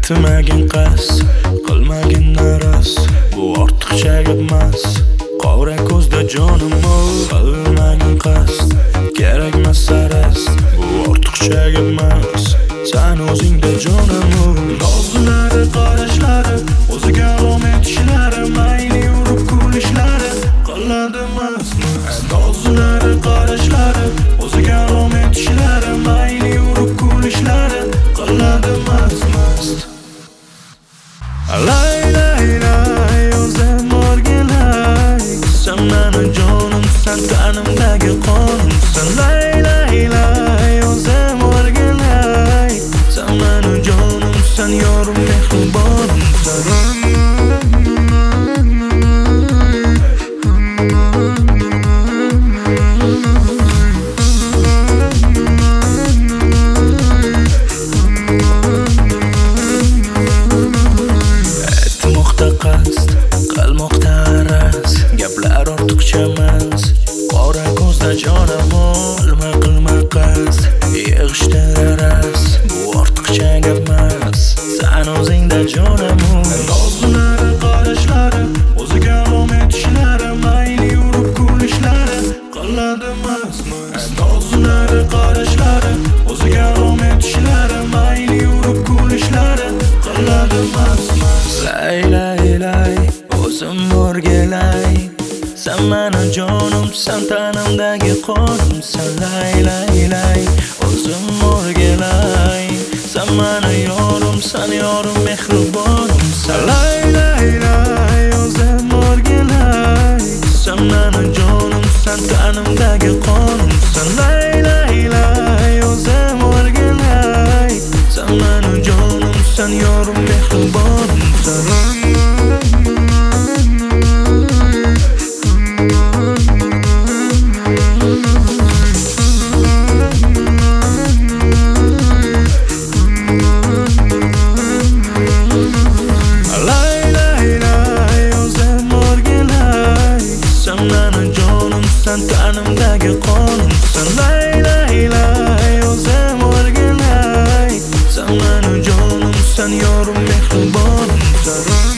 Etmagin qas, qilmagin naras, bu ortiqcha gap emas. Qora ko'zda jonim qilmagin qas, kerakmas saras, bu ortiqcha gap emas. Sen o'zingda jonim nozlari qarashlari, o'ziga alomat ishlari, mayli urib kulishlari qiladi emas. Nozlari qarashlari, o'ziga alomat ishlari, mayli urib kulishlari qiladi emas. Lay lay lay, o'zim o'rgilay, sen mening jonimsan, tanimdagi qonimsan. Lay lay lay, o'zim o'rgilay, sen mening jonimsan, yorim mehribonimsan. Qilmoqda aras, gaplar ortiqcha emas. Qora ko'zda jonim olma qilma qas, yig'ishtir aras, bu ortiqcha gap emas. Sen o'zingda jonim nozlari qarashlari, o'ziga alomat ishlari, mayli urib kulishlari qiladi emas. Nozlari qarashlari, o'ziga alomat ishlari, mayli urib kulishlari qiladi emas. Lay lay lay, o'zim o'rgilay, sen mening jonimsan, tanimdagi qonimsan. Lay lay lay, o'zim o'rgilay, sen mening yorimsan, yorim mehribonimsan. Lay lay lay, o'zim o'rgilay, sen mening jonimsan, tanimdagi qonimsan. Lay lay lay, o'zim o'rgilay, sen mening jonimsan, yorim mehribonimsan. Tanimdagi qonimsan. Lay lay lay, o'zim o'rgilay, sen mening jonimsan, yorim mehribonimsan.